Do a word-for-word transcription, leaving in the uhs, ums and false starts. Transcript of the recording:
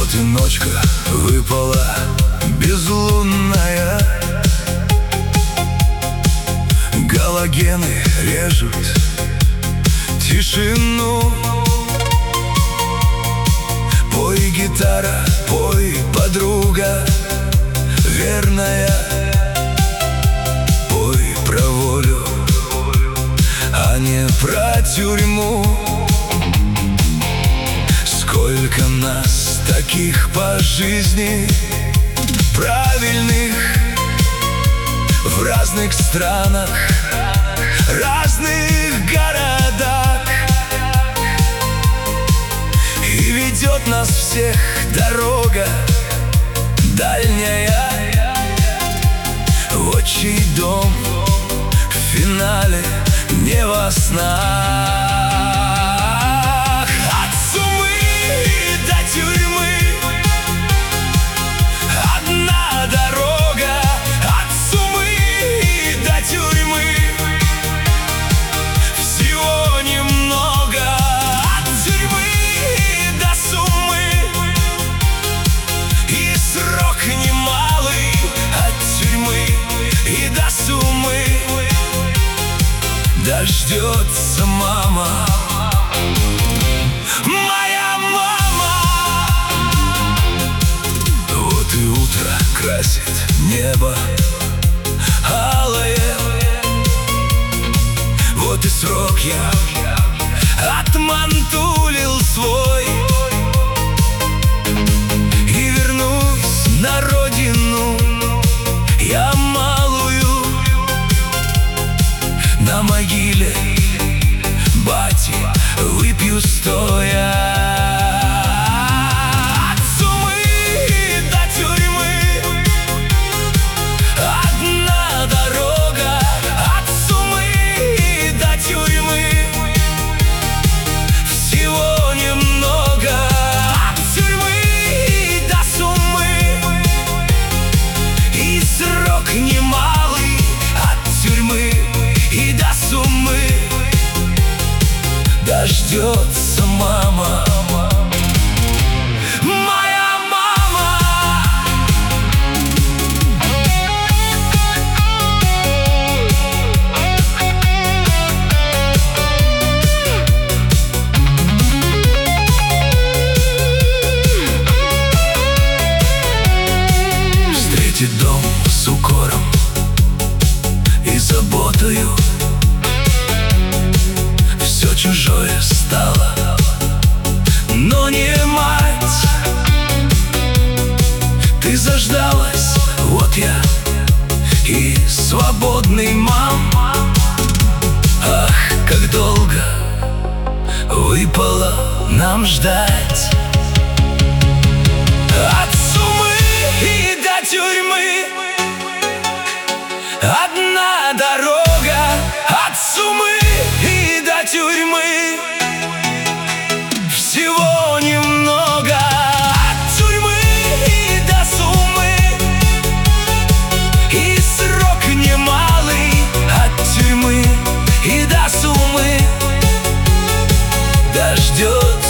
Вот и ночка выпала безлунная, галогены режут тишину. Пой, гитара, пой, подруга верная, пой про волю, а не про тюрьму. Сколько нас таких по жизни, правильных, в разных странах, разных городах. И ведет нас всех дорога дальняя, отчий дом в финале не во снах. От сумы до тюрьмы одна дорога, от сумы до тюрьмы всего немного. От тюрьмы до сумы и срок немалый, от тюрьмы и до сумы дождется мама, моя мама. Вот и утро красит небо алое, вот и срок я отмантулил свой и вернусь на родину я малую. На могиле бати выпью стоя. От сумы до тюрьмы одна дорога, от сумы до тюрьмы всего немного. От тюрьмы до сумы и срок немалый, от тюрьмы и до сумы дождется мама, моя мама. Встретит дом с укором и заботою, все чужое стало, но не мать. Ты заждалась, вот я и свободный, мам. Ах, как долго выпало нам ждать. От сумы и до тюрьмы одна дорога, от сумы и до тюрьмы всего немного. От тюрьмы и до сумы и срок немалый, от тюрьмы и до сумы дождется